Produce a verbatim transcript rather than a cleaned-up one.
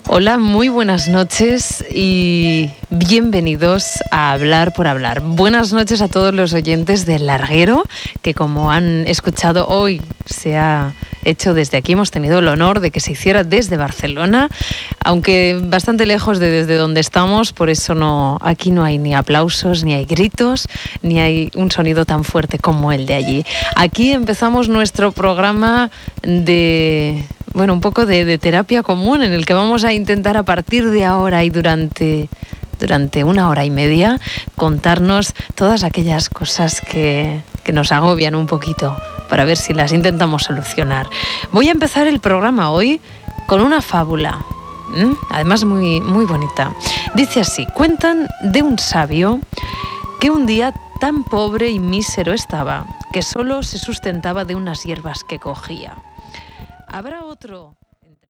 Hola, muy buenas noches y bienvenidos a Hablar por Hablar. Buenas noches a todos los oyentes del Larguero, que como han escuchado hoy se ha hecho desde aquí. Hemos tenido el honor de que se hiciera desde Barcelona, aunque bastante lejos de desde donde estamos, por eso no, aquí no hay ni aplausos, ni hay gritos, ni hay un sonido tan fuerte como el de allí. Aquí empezamos nuestro programa de... Bueno, un poco de, de terapia común en el que vamos a intentar a partir de ahora y durante, durante una hora y media contarnos todas aquellas cosas que, que nos agobian un poquito para ver si las intentamos solucionar. Voy a empezar el programa hoy con una fábula, ¿eh? Además muy, muy bonita. Dice así: cuentan de un sabio que un día tan pobre y mísero estaba que solo se sustentaba de unas hierbas que cogía. Habrá otro